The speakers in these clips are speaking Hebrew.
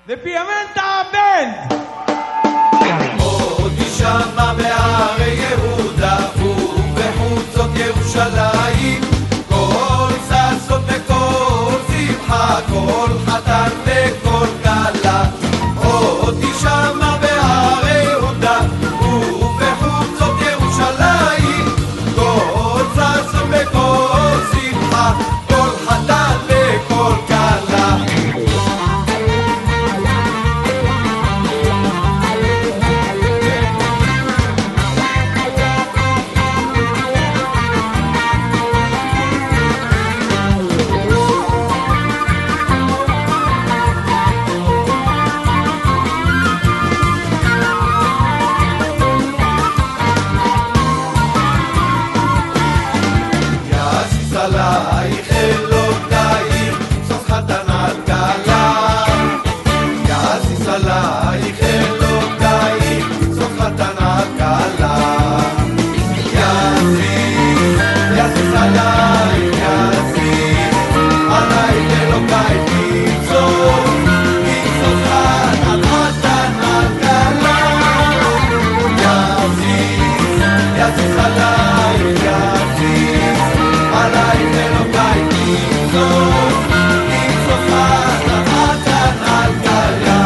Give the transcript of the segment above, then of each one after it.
The Pimenta Band! עוד תשמע בהרי יהודה ובחוצות ירושלים כל ששון וכל שמחה, כל חתן וכל כלה. עוד תשמע בהרי יהודה ובחוצות ירושלים כל ששון וכל שמחה, כל חתן וכל כלה. עלייך אלוקייך סוף חתן על כלה, יעסיס עלייך אלוקייך סוף חתן על כלה. יעסיס עלייך, עלייך אלוקייך יצוף חתן על כלה. יעסיס עלייך, עלייך אלוקייך יצוף חתן על כלה.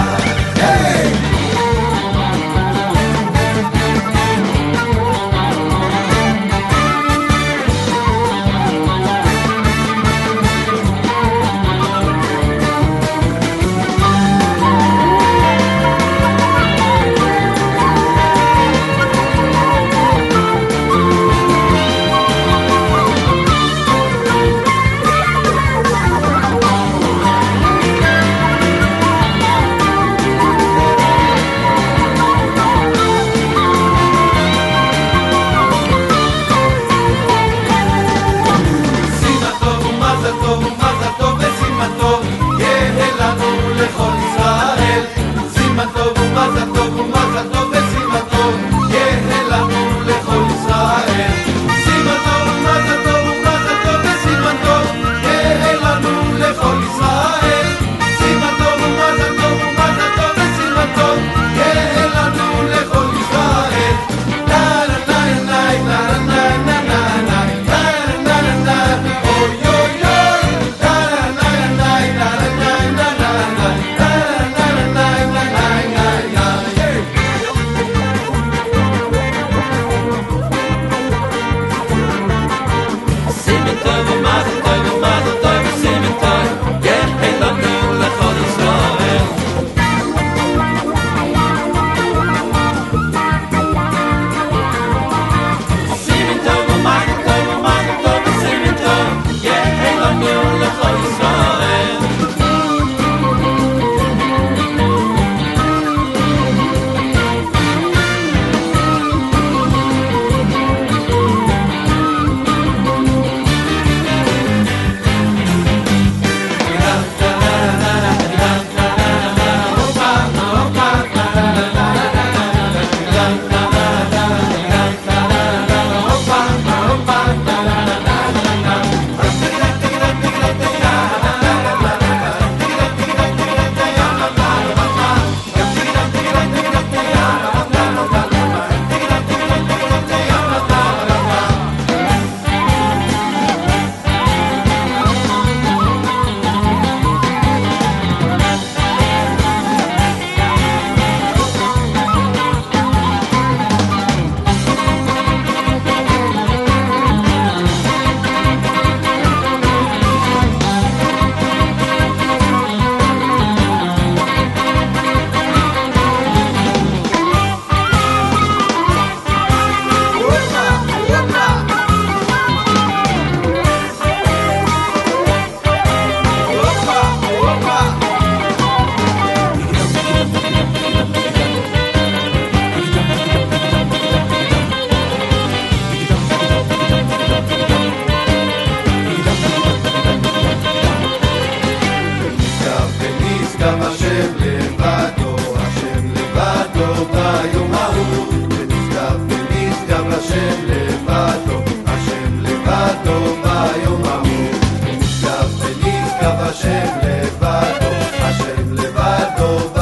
השם לבדו, השם לבדו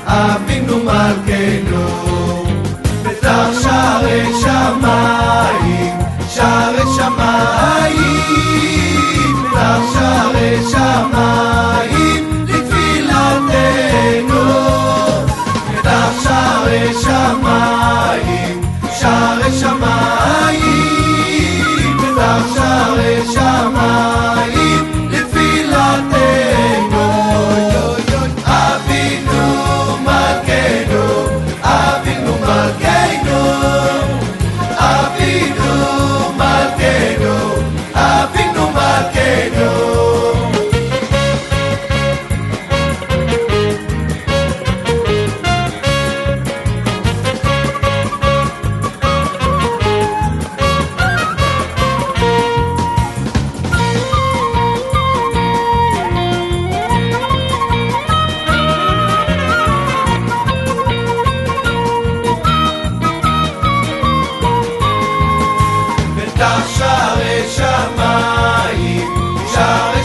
אבינו מלכנו, פתח שערי שמיים, שערי שמיים, פתח שערי שמיים לתפילתנו, פתח שערי שמיים, שערי שמיים, פתח שערי שמיים לתפילתנו. אבינו מלכנו, אבינו מלכנו, אבינו מלכנו, אבינו מלכנו. שערי שמיים, שערי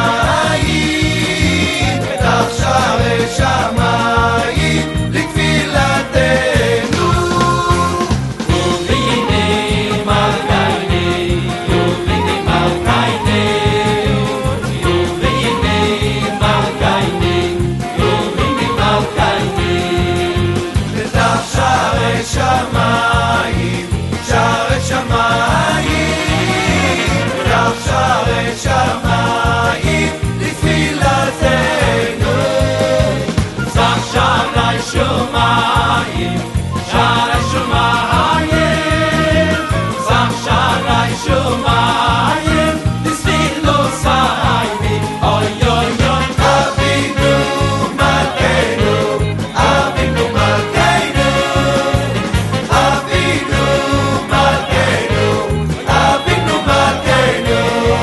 שמיים, פתח שערי שמיים לתפילתנו. ובהנה מלכנו, ובהנה מלכנו, ובהנה מלכנו, ובהנה מלכנו. פתח שערי שמיים, שערי שמיים, פתח שערי שמיים לתפילתנו. פתח שערי שמיים, שערי שמיים, פתח שערי שמיים לתפילותינו. אוי אוי אוי. אבינו מלכנו, אבינו מלכנו, אבינו מלכנו, אבינו מלכנו.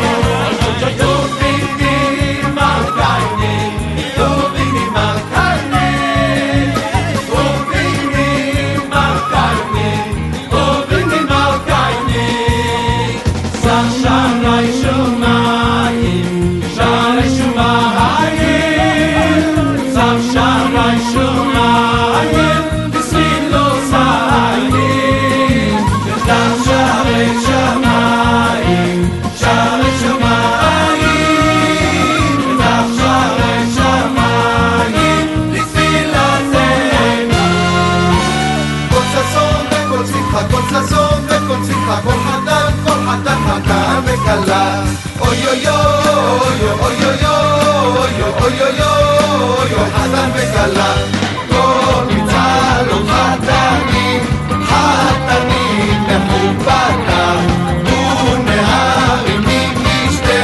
כל חתן חתן וכלה. אוי אוי אוי אוי אוי אוי אוי אוי אוי חתן וכלה. כל מצעד חתנים, חתנים מחופתם ונהרים ממשתה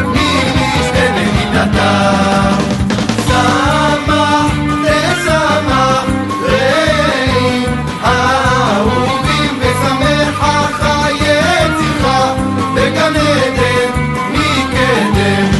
נגידתם. שמח תשמח רעים אהובים ושמח חייך בגן עדן מקדם.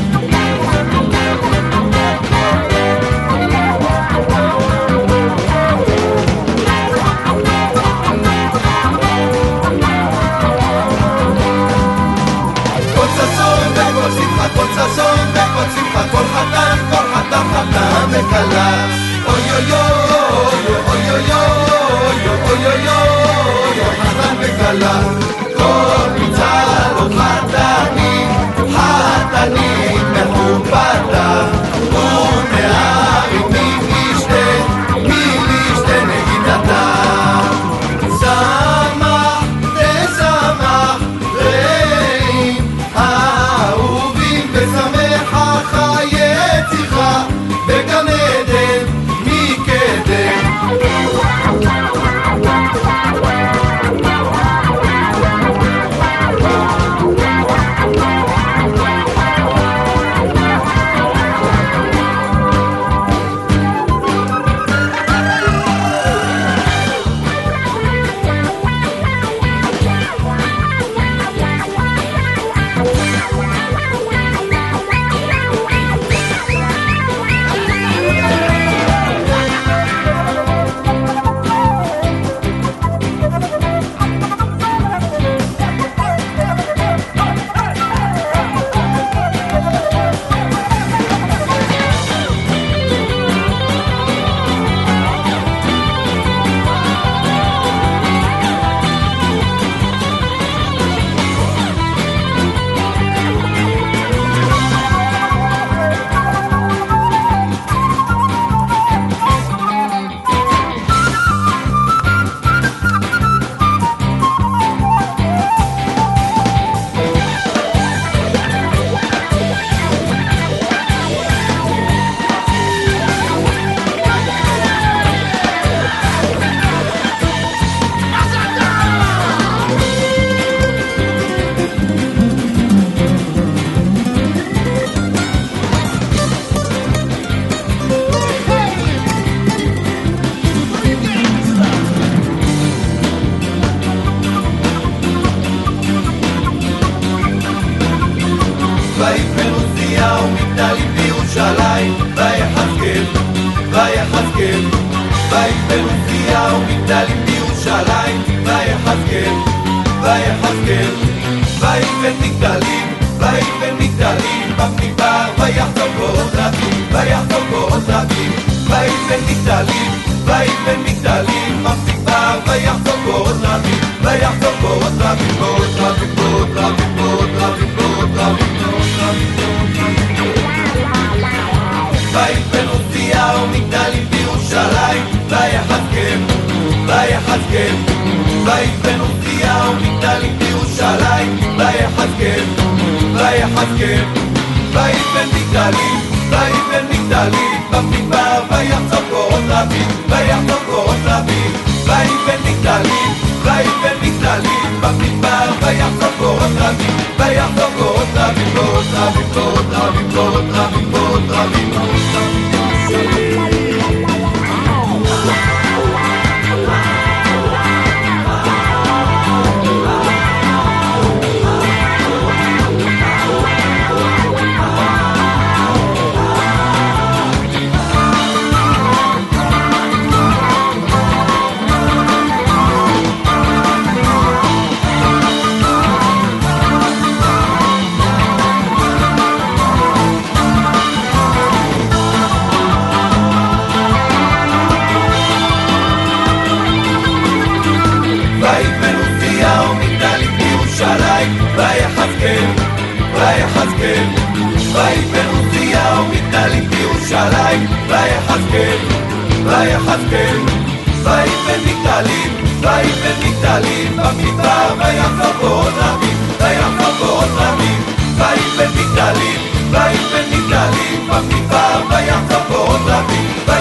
כל ששון וכל שמחה, כל חתן חתן וכלה. אוי אוי אוי אוי אוי אוי אוי אוי חתן וכלה. כל מצעד חתנים, חתנים מחופתם ונהרים ממשתה נגידתם. שמח תשמח רעים אהובים ושמח חייך בגן עדן מקדם. ויבן עוזיה ומגדלים בירושלים, ויחזקאל, ויחזקאל, ויבן מגדלים, ויבן מגדלים במדבר, ויחצוב בורות רבים, ויחצוב בורות רבים, ויבן מגדלים, ויבן מגדלים במדבר, ויחצוב בורות רבים, ויחצוב בורות רבים, בורות רבים, בורות רבים, בורות רבים, בורות רבים, בורות רבים, ויבן עוזיה ומגדלים בירושלים, ויחזקאל, ויחזקאל, ויבן עוזיה ומגדלים בירושלים, ויחזקאל, ויחזקאל, ויבן מגדלים, ויבן מגדלים במדבר, ויחצוב בורות רבים, ויחצוב בורות רבים, ויבן מגדלים, ויבן מגדלים במדבר, ויחצוב בורות רבים, ויחצוב בורות רבים, בורות רבים, בורות רבים, בורות רבים, בורות רבים, בורות רבים. ויחזקאל, ויחזקאל, ויבן עוזיה ומגדלים בירושלים, ויחזקאל, ויחזקאל, ויבן מגדלים, ויבן מגדלים במדבר, ויחצוב בורות רבים, ויחצוב בורות רבים, ויבן מגדלים, ויבן מגדלים במדבר, ויחצוב בורות רבים.